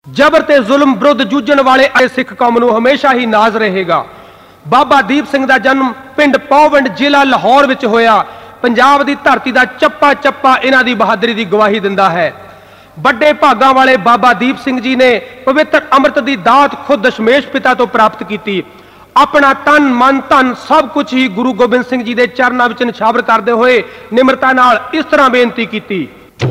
जबर ते जुल्म विरुद्ध जूझण वाले सिख कौम नूं हमेशा ही नाज रहेगा। बाबा दीप सिंह दा जन्म पिंड पौवंड जिला लाहौर विच होया। पंजाब दी धरती दा चप्पा चप्पा इन्हां दी बहादरी दी गवाही दिंदा है। बड़े भागां वाले बाबा दीप सिंह जी ने पवित्र अमृत दी दात खुद दशमेश पिता तो प्राप्त की। अपना तन मन धन सब कुछ ही गुरु गोबिंद सिंह जी के चरणों में निछावर करते हुए निमरता नाल इस तरह बेनती की।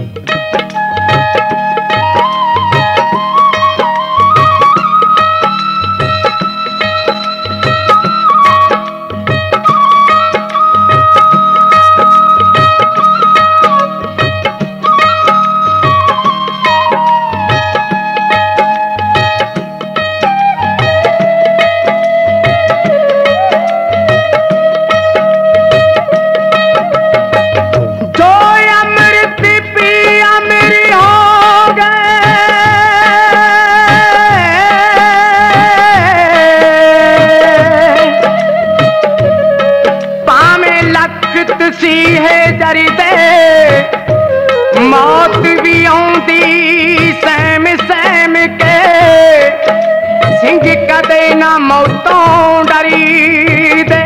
मौत भी आउंदी सहम सहम के, सिंह कदे ना मौतों डरी दे।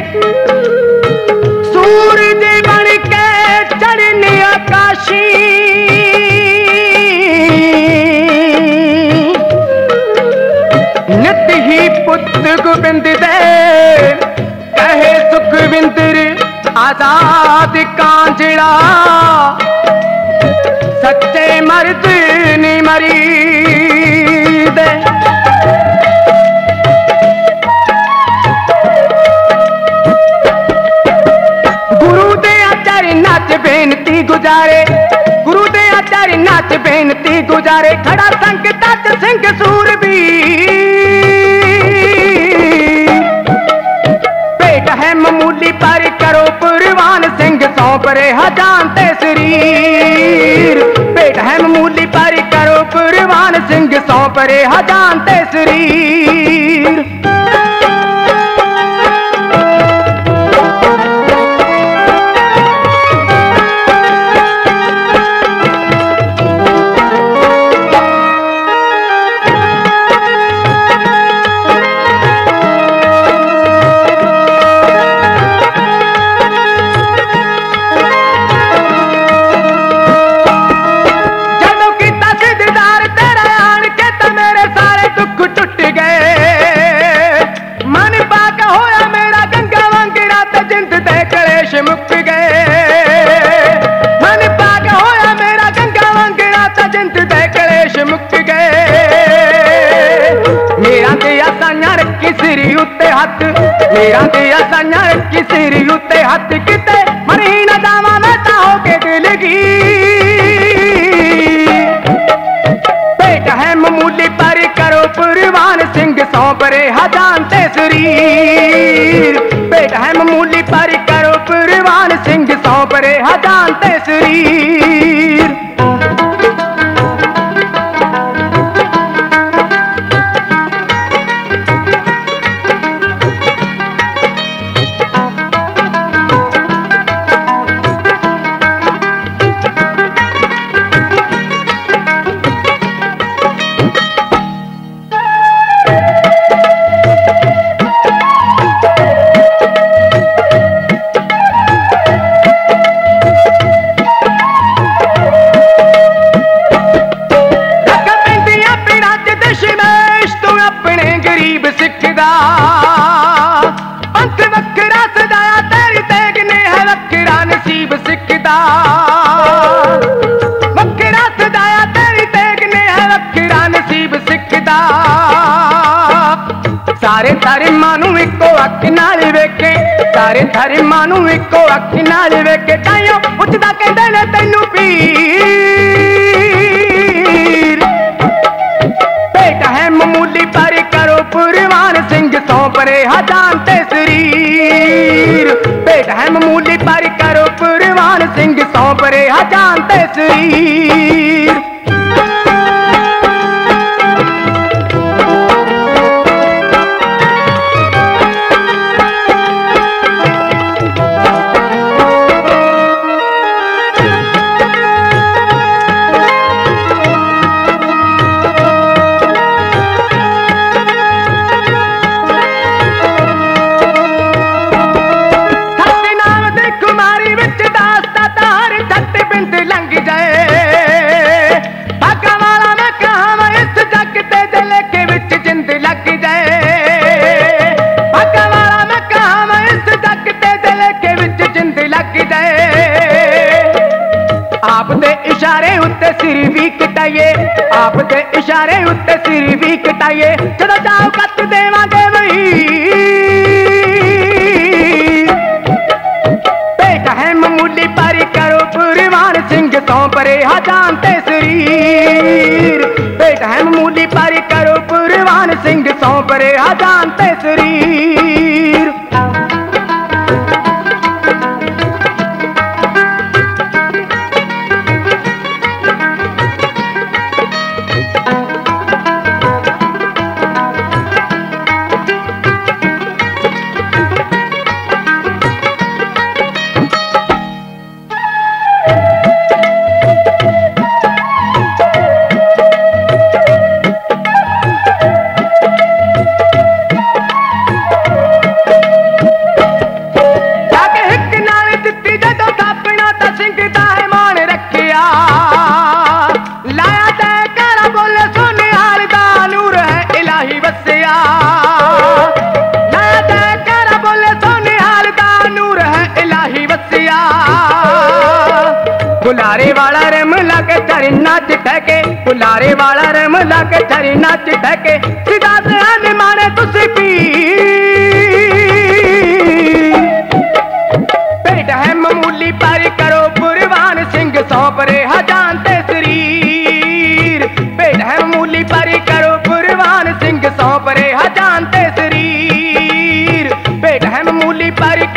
सूरज बन के चढ़ने आकाशी, नित ही पुत्र गोबिंद दे कहे सुखविंदर आजाद कांजड़ा। सच्चे मर्द नी मरी दे। गुरु दे चरनां च बेनती गुजारे, गुरु दे चरनां च बेनती गुजारे। खड़ा संकटां च सिंह सूरबीर, भेंट है मामूली पर करो कुर्बान। सिंह सौंप रहा जान ते शरीर, भेंट है मामूली पर करो कुर्बान। सिंह सौंप रहा जान ते शरीर। मुक गए मन पाग होया मेरा गंगा वांगड़ा, ता जिंद दे कलेश मुक गए। मेरा दिया साइयां रखी सिरी उत्ते हथ, मेरा दिया साइयां रखी सिरी उत्ते हथ। किते मरी ना जावा मैं ता हो के दिलगीर, भेंट है मामूली पर करो कुर्बान। सिंह सौंप रहा जान ते शरीर, भेंट है मामूली पर करो कुर्बान। सिंह सौंप रहा जान ते शरीर। पंथ वखरा सजाया तेरी तेग ने है वखरा नसीब सिख दा। वखरा सजाया तेरी तेग ने है वखरा नसीब सिख दा। सारे थारे मानू इको अख नाल वेखे, सारे थारे मानू इको अख नाल वेखे। ताइयों पुछदा कहंदे ने तैनू पीर, भेंट है मामूली पर करो कुर्बान। सिंह सौंप रहा जान ते शरीर, भेंट है मामूली पर करो कुर्बान। सिंह सौंप रहा जान ते शरीर। सिर भी कटाइए, आप दे इशारे उत्ते सिर भी कटाइए, जदों चाहो कट देवांगे वही। पेट है मामूली पर करो कुर्बान सिंह तो परे हा जानते शरीर। पेट है मामूली पर करो कुर्बान सिंह तो परे हा जानते शरीर। बुलारे वाला रम लगे थरी नाच ठके, बुलारे वाला रम लगे थरी नाच ठके, सीधा से आने मारे तुसी पी। पेट है मामूली पर करो कुर्बान सिंह सौ परे हा जानते शरीर। पेट है मामूली पर करो कुर्बान सिंह सौ परे हा जानते शरीर। पेट है मामूली पर